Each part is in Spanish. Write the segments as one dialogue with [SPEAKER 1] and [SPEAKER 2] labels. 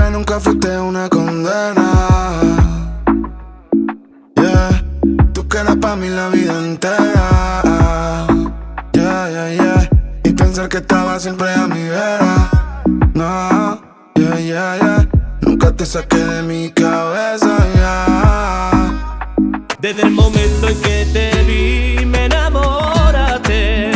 [SPEAKER 1] Bebé, nunca fuiste una condena. Yeah, tú que eras pa' mí la vida entera. Yeah, yeah, yeah. Y pensar que estaba siempre a mi vera. No, yeah, yeah, yeah. Nunca te saqué de mi cabeza, yeah.
[SPEAKER 2] Desde el momento en que te vi me enamoraste.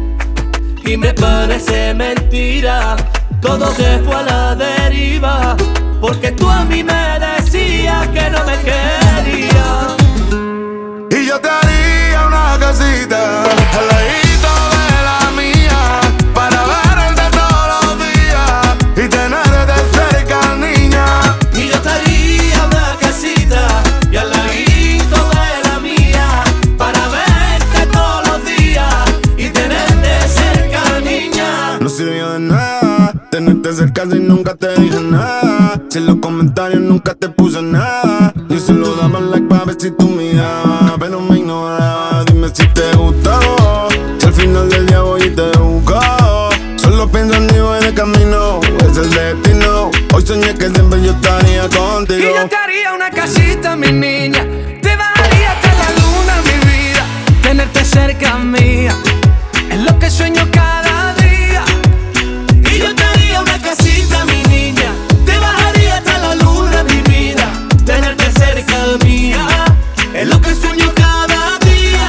[SPEAKER 2] Y me parece mentira, todo se fue a la deriva, porque tú a mí me decías que no me querías.
[SPEAKER 1] Y yo te haría una casita al ladito de la mía, para verte todos los días y tenerte cerca, niña.
[SPEAKER 2] Y yo te haría una casita y al ladito de la mía, para verte todos los días y tenerte cerca, niña.
[SPEAKER 1] No sirvió de nada tenerte cerca si nunca te dije nada. Si en los comentarios nunca te puse nada. Yo solo daba like pa' ver si tú me dabas, pero me ignoraba. Dime si te gustó, si al final del día voy y te busco. Solo pienso en ti, voy de camino, es el destino. Hoy soñé que siempre yo estaría contigo.
[SPEAKER 3] Y yo te haría una casita, mi niña. Te bajaría hasta la luna, mi vida. Tenerte cerca mía es lo que sueño cada día.
[SPEAKER 2] Y yo te haría una casita, mi niña. Te bajaría hasta la luna, mi vida. Tenerte cerca mía es lo que sueño cada día.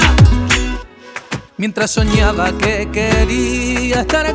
[SPEAKER 3] Mientras soñaba que quería estar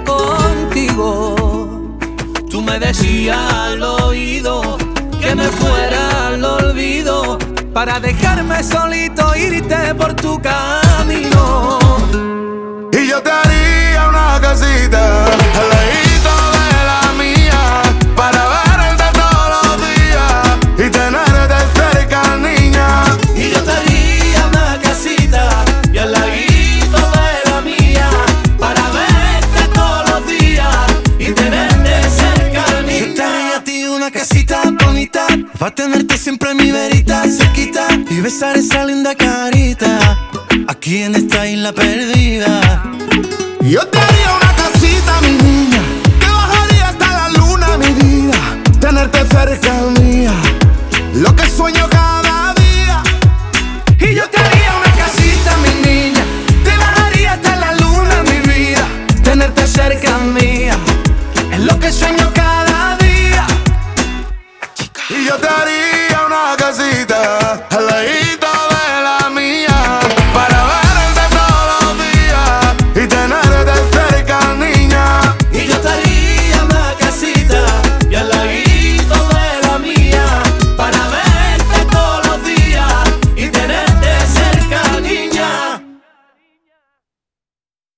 [SPEAKER 3] contigo,
[SPEAKER 2] Tú me decías al oído que me fuera al olvido,
[SPEAKER 3] para dejarme solito irte por tu camino.
[SPEAKER 1] Y yo te haría una casita al ladito de la mía, para verte todos los días y tenerte cerca, niña.
[SPEAKER 2] y yo te haría una casita y al ladito de la mía, para verte todos los días y tenerte cerca,
[SPEAKER 3] Yo te haría
[SPEAKER 2] niña.
[SPEAKER 3] a ti una casita bonita, para tenerte siempre en mi verita cerquita y besar esa linda carita aquí en esta isla perdida.
[SPEAKER 1] Yo te haría una casita, mi niña, que bajaría hasta la luna, mi vida. Tenerte cerca mía, lo que sueño cada día.
[SPEAKER 3] Y yo te haría una casita, mi niña. Te bajaría hasta la luna, mi vida. Tenerte cerca mía es lo que sueño cada día.
[SPEAKER 1] Y yo te haría una casita al ladito